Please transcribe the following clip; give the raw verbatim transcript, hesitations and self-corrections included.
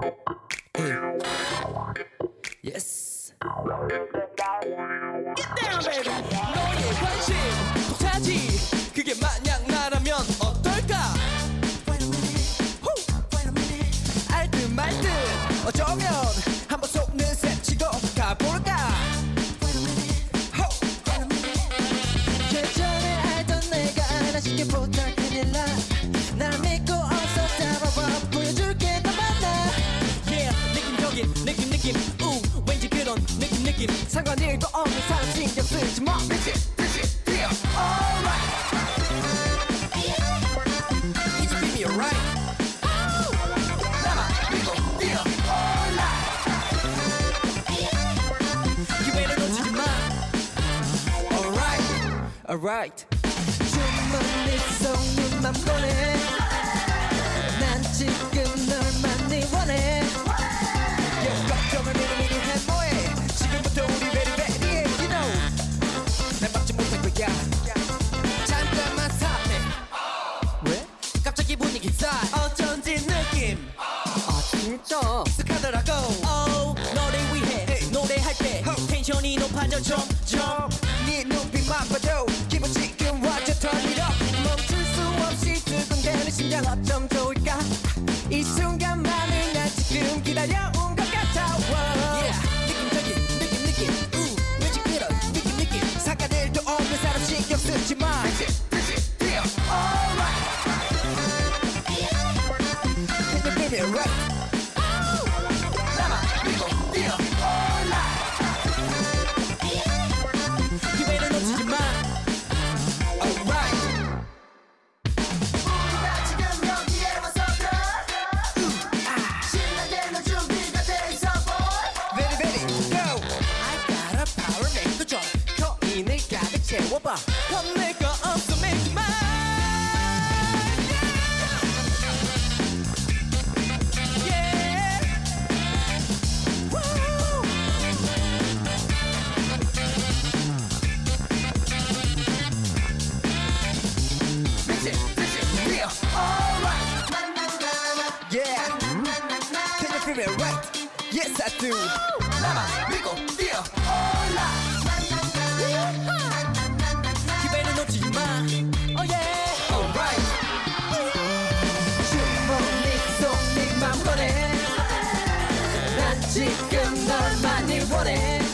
Yes. Get down, baby. 너의 관심 독차지. 그게 만약 나라면 어떨까? 알듯 말듯 어쩌면 한번 속는 셈치고 가볼까? 예전에 알던 내가 하나씩 부탁 큰일 나. 날 믿고 어서 따라와 보여줄게 너 만나. Yeah, 느낌적인 느낌 느낌 우 왠지 그런 느낌 느낌 상관 일도 없는 사람 신경 쓰지 마. Bitch it, bitch it, yeah, alright. Easy give me a right. 나만 믿고 뛰어 all night. 기회를 놓치지 마. Alright, alright. 좀만 네 속눈만 보내. 난 지금 널 많이 원해. Yeah, 걱정을 미리미리 해 뭐해. 지금부터 우리 very very you know. 날 막지 못할 거야. 잠깐만 삽해. 왜? 갑자기 분위기 싸. 어쩐지 느낌 아 진짜? 익숙하더라고. Oh, 너를 위해 노래할 때 텐션이 높아져 점점. 네 눈빛만 봐도 기분 지금 완전 turn it up. 멈출 수 없이 두근대는 심장 어쩜 좋을까? 이 순간만을 난 지금 기다려온 것 같아. Yeah, 느낌적인 느낌 느낌 우 왠지 그런 느낌 느낌 상관일도 없는 사람 신경 쓰지 마. Bitch it, bitch it, yeah, alright. Can you feel it right? 나만 믿고 뛰어 all night. 기회를 놓치지 마. Alright. 우리가 지금 여기에 와서들 신나게 놀 준비가 돼 있어 boy. Very very go. I got a power make the jump. 코인을 가득 채워봐. 겁낼 거 없어 make it mine. Yeah. Woo. Bitch it, bitch it, yeah, alright. Yeah. Can you feel it right? Yes I do. 나만 믿고 뛰어 all night. 기회를 놓치지 마. Oh yeah. Alright. 주먹 네 속내만 보내. 난 지금 널 많이 원해.